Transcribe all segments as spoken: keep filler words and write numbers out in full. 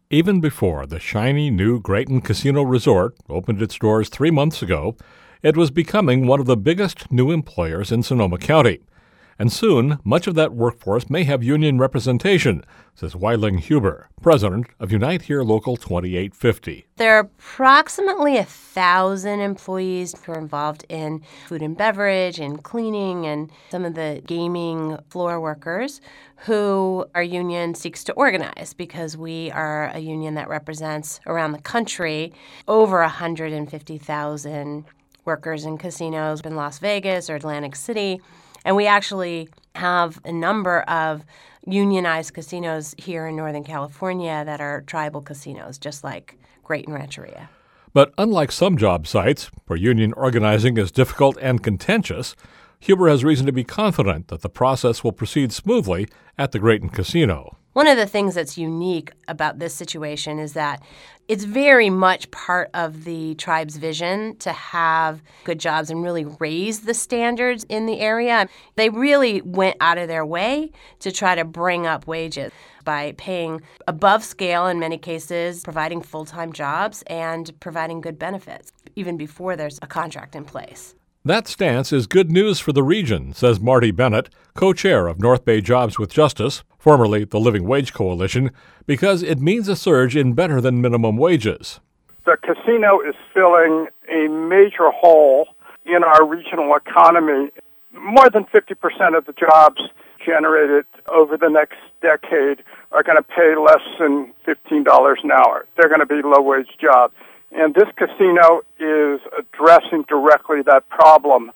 Even before the shiny new Grayton Casino Resort opened its doors three months ago, it was becoming one of the biggest new employers in Sonoma County. And soon, much of that workforce may have union representation, says Weiling Huber, president of Unite Here Local twenty-eight fifty. There are approximately a thousand employees who are involved in food and beverage and cleaning and some of the gaming floor workers who our union seeks to organize because we are a union that represents around the country over one hundred fifty thousand workers in casinos in Las Vegas or Atlantic City. And we actually have a number of unionized casinos here in Northern California that are tribal casinos, just like Grayton Rancheria. But unlike some job sites, where union organizing is difficult and contentious, Huber has reason to be confident that the process will proceed smoothly at the Grayton Casino. One of the things that's unique about this situation is that it's very much part of the tribe's vision to have good jobs and really raise the standards in the area. They really went out of their way to try to bring up wages by paying above scale in many cases, providing full-time jobs, and providing good benefits, even before there's a contract in place. That stance is good news for the region, says Marty Bennett, co-chair of North Bay Jobs with Justice, formerly the Living Wage Coalition, because it means a surge in better than minimum wages. The casino is filling a major hole in our regional economy. More than fifty percent of the jobs generated over the next decade are going to pay less than fifteen dollars an hour. They're going to be low-wage jobs. And this casino is addressing directly that problem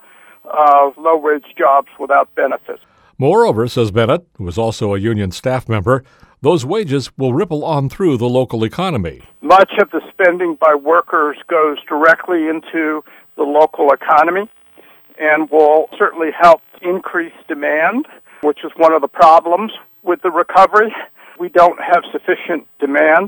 of low-wage jobs without benefits. Moreover, says Bennett, who is also a union staff member, those wages will ripple on through the local economy. Much of the spending by workers goes directly into the local economy and will certainly help increase demand, which is one of the problems with the recovery. We don't have sufficient demand.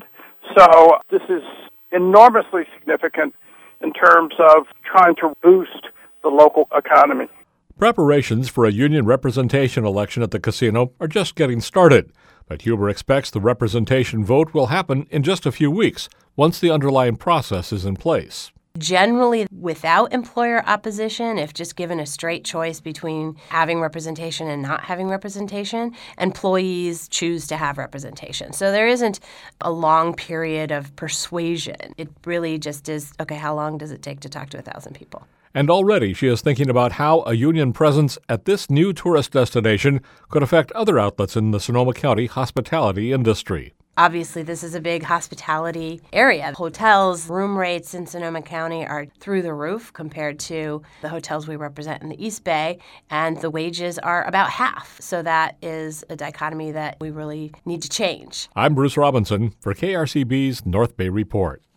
So this is enormously significant in terms of trying to boost the local economy. Preparations for a union representation election at the casino are just getting started, but Huber expects the representation vote will happen in just a few weeks, once the underlying process is in place. Generally, without employer opposition, if just given a straight choice between having representation and not having representation, employees choose to have representation. So there isn't a long period of persuasion. It really just is, okay, how long does it take to talk to a thousand people? And already she is thinking about how a union presence at this new tourist destination could affect other outlets in the Sonoma County hospitality industry. Obviously, this is a big hospitality area. Hotels, room rates in Sonoma County are through the roof compared to the hotels we represent in the East Bay, and the wages are about half. So that is a dichotomy that we really need to change. I'm Bruce Robinson for K R C B's North Bay Report.